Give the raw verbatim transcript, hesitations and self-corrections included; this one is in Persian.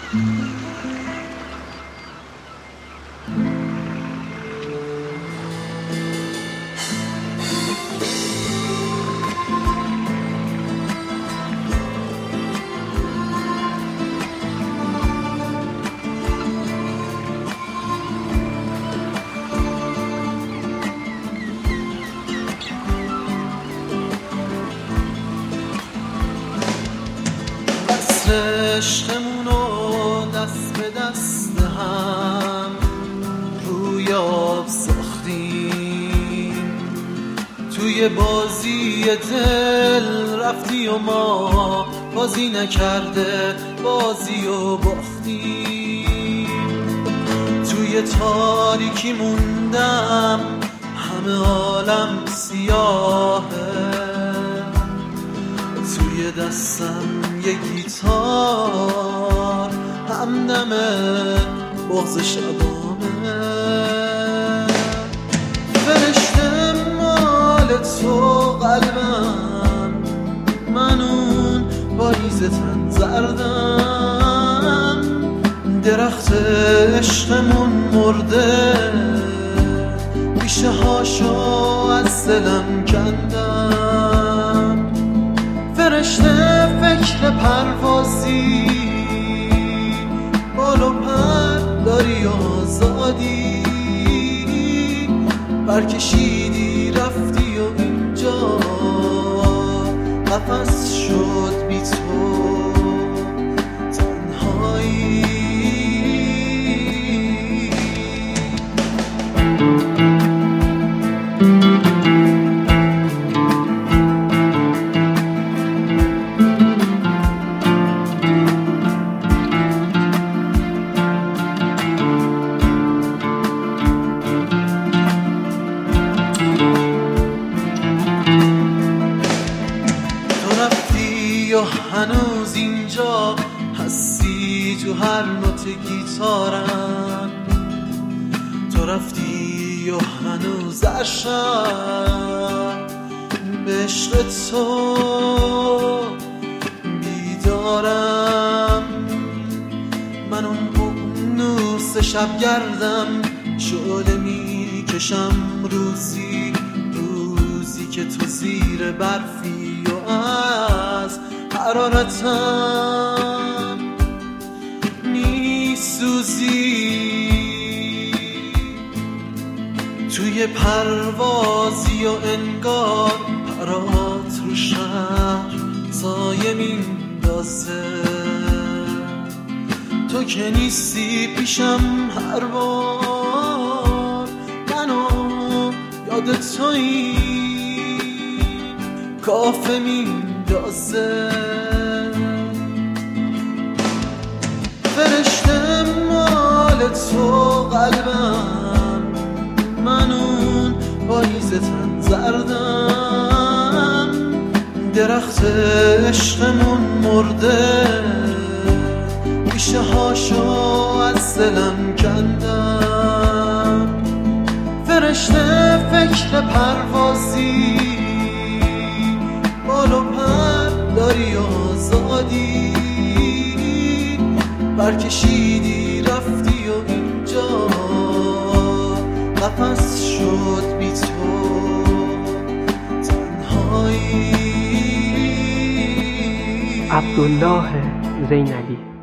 عشقمونو دست به دست هم روی آب ساختیم، توی بازی دل رفتی و ما بازی نکرده بازی و باختیم. توی تاریکی موندم همه عالم سیاهه، توی دستم یه گیتار همدم بغض شبامه. فرشته مال تو قلبم، من اون پاییز تن زردم، درخت عشقمون مرده، ریشه هاشو از دلم کندم. فرشته فکر پروازی، بال و پر داری آزادی، برکشیدی رفتی و اینجا قفس شد بی تو تنهایی. هنوز اینجا هستی تو هر نوت گیتارم، تو رفتی و هنوز عشق به عشق تو بیدارم. من اون ققنوس شبگردم، شعله میکشم روزی روزی که تو زیر برفی و از حرارتم میسوزی. توی پروازی و انگار پرات رو شهر سایه میندازه، تو که نیستی پیشم هر بار منو یاد تویی کافه میندازه. فرشته مال تو قلبم، من اون پاییز تن زردم، درخت عشقمون مرده، ریشه هاشو از دلم کندم. فرشته فکر پروازی، بال و پر داری آزادی، برکشیدی رفتی و اینجا قفس شد بی تو تنهایی. عبدالله زینلی.